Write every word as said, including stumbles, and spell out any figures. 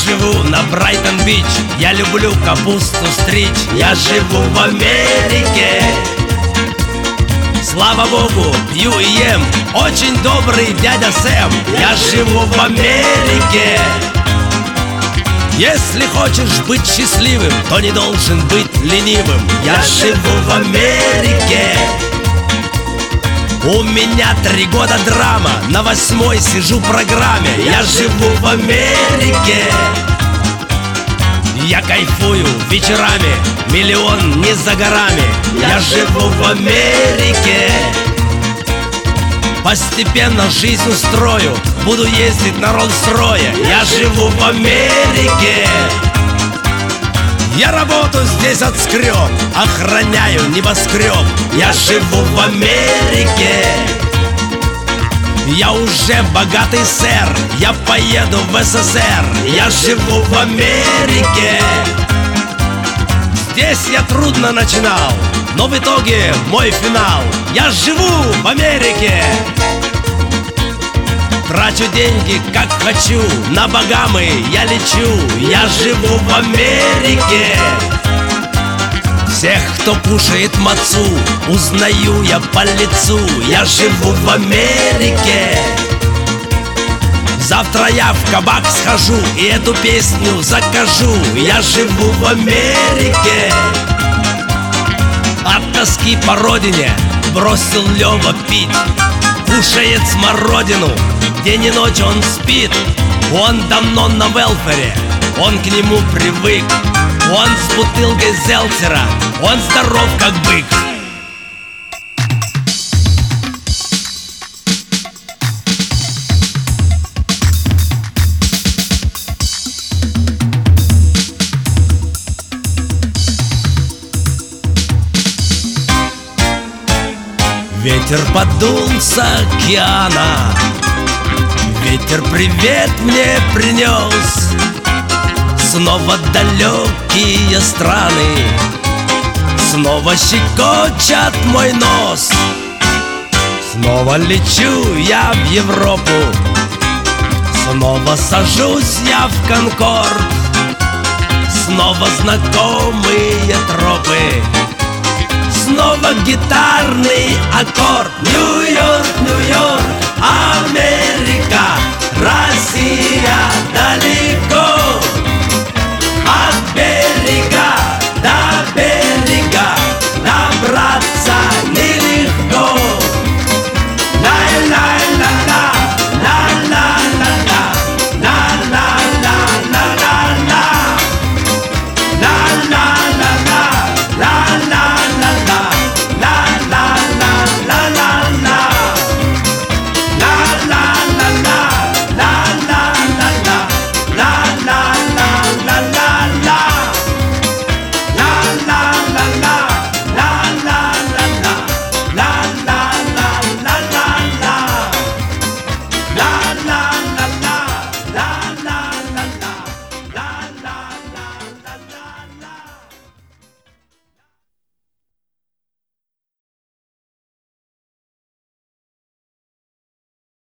живу на Брайтон-Бич, я люблю капусту стричь. Я живу в Америке, слава богу, пью и ем. Очень добрый дядя Сэм. Я живу в Америке. Если хочешь быть счастливым, то не должен быть ленивым. Я живу в Америке. У меня три года драма, на восьмой сижу в программе. Я живу в Америке. Я кайфую вечерами, миллион не за горами. Я живу в Америке. Постепенно жизнь устрою, буду ездить на Роллс-Рое. Я живу в Америке. Я работу здесь отскреб, охраняю небоскреб. Я живу в Америке. Я уже богатый сэр, я поеду в СССР. Я живу в Америке. Здесь я трудно начинал, но в итоге мой финал. Я живу в Америке. Трачу деньги как хочу, на Багамы я лечу. Я живу в Америке. Всех, кто кушает мацу, узнаю я по лицу. Я живу в Америке. Завтра я в кабак схожу и эту песню закажу. Я живу в Америке. От тоски по родине бросил Лёва пить. Кушает смородину, день и ночь он спит. Он давно на велфере, он к нему привык. Он с бутылкой зелцера, он здоров как бык. Ветер подул с океана, ветер привет мне принес. Снова далекие страны, снова щекочет мой нос. Снова лечу я в Европу, снова сажусь я в Конкорд. Снова знакомые тропы, снова гитарный аккорд. Нью-Йорк, Нью-Йорк, Америка.